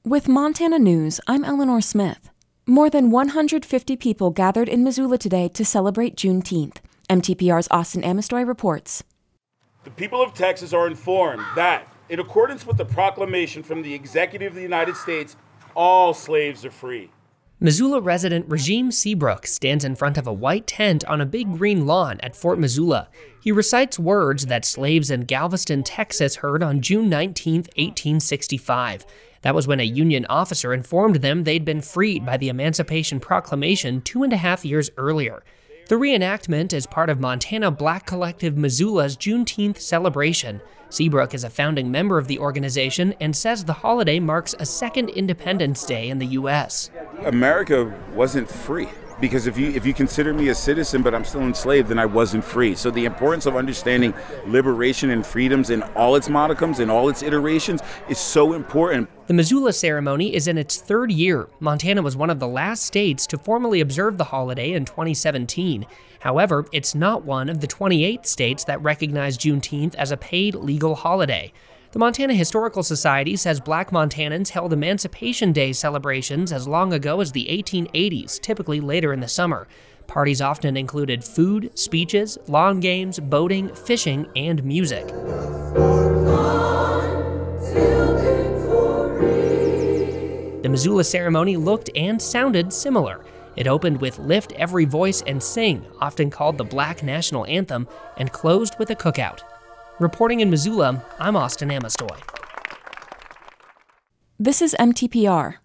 With Montana News, I'm Eleanor Smith. More than 150 people gathered in Missoula today to celebrate Juneteenth. MTPR's Austin Amistoy reports. The people of Texas are informed that, in accordance with the proclamation from the Executive of the United States, all slaves are free. Missoula resident Regime Seabrook stands in front of a white tent on a big green lawn at Fort Missoula. He recites words that slaves in Galveston, Texas heard on June 19, 1865. That was when a Union officer informed them they'd been freed by the Emancipation Proclamation 2.5 years earlier. The reenactment is part of Montana Black Collective Missoula's Juneteenth celebration. Seabrook is a founding member of the organization and says the holiday marks a second Independence Day in the U.S. America wasn't free. Because if you consider me a citizen but I'm still enslaved, then I wasn't free. So the importance of understanding liberation and freedoms in all its modicums, in all its iterations, is so important. The Missoula ceremony is in its third year. Montana was one of the last states to formally observe the holiday in 2017. However, it's not one of the 28 states that recognize Juneteenth as a paid legal holiday. The Montana Historical Society says Black Montanans held Emancipation Day celebrations as long ago as the 1880s, typically later in the summer. Parties often included food, speeches, lawn games, boating, fishing, and music. The Missoula ceremony looked and sounded similar. It opened with Lift Every Voice and Sing, often called the Black National Anthem, and closed with a cookout. Reporting in Missoula, I'm Austin Amistoy. This is MTPR.